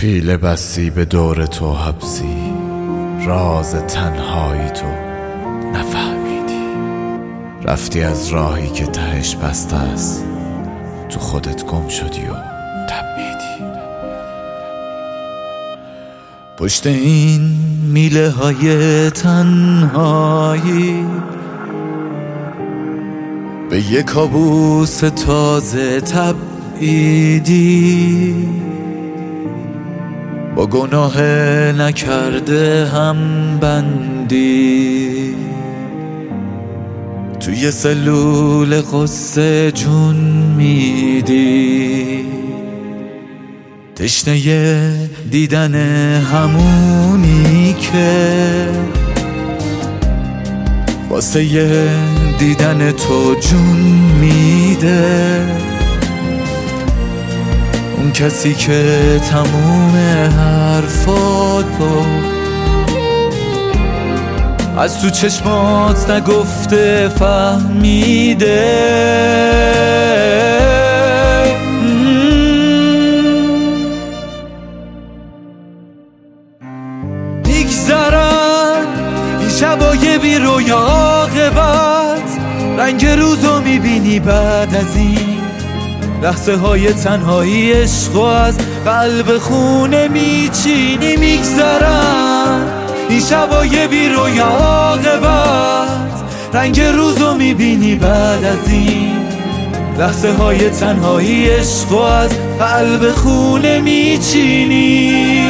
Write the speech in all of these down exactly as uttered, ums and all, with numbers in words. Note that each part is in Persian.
پیله بستی به دور تو حبسی، راز تنهایی تو نفهمیدی. رفتی از راهی که تهش بسته است، تو خودت گم شدی و تبعیدی. پشت این میله های تنهایی به یک کابوس تازه تبعیدی. با گناه نکرده هم بندی، توی سلول قصه جون میدی. تشنه دیدن همونی که واسه دیدن تو جون میده. اون کسی که تموم حرفاتو از تو چشمات نگفته فهمیده. میگذرن این شبای بی رویا عاقبت، رنگ روزو میبینی بعد از این لحظه های تنهایی. عشق از قلب خونه میچینی. میگذرن این شبای بی رویا عاقبت، رنگ روزو میبینی بعد از این لحظه های تنهایی. عشق از قلب خونه میچینی.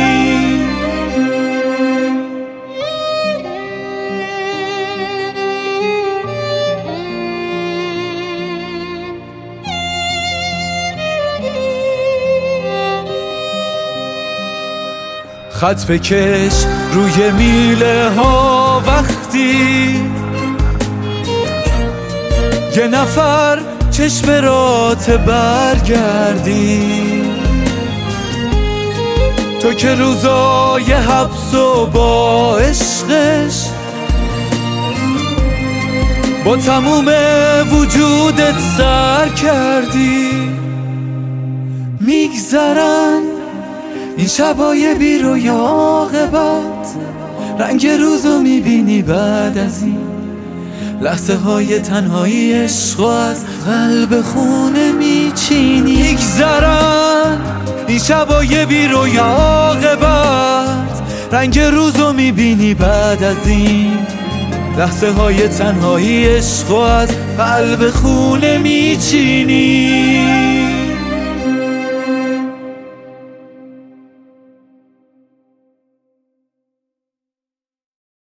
خط بکش روی میله ها وقتی یه نفر چشم رات برگردی. تو که روزای حبس و با عشقش با تموم وجودت سر کردی. میگذرن این شبای بی رویا عاقبت، رنگ روزو میبینی بعد از این لحظه های تنهایی. عشق از قلب خونه میچینی. میگذرن این شبای بی رویا عاقبت، رنگ روزو میبینی بعد از این لحظه های تنهایی. عشق از قلب خونه میچینی.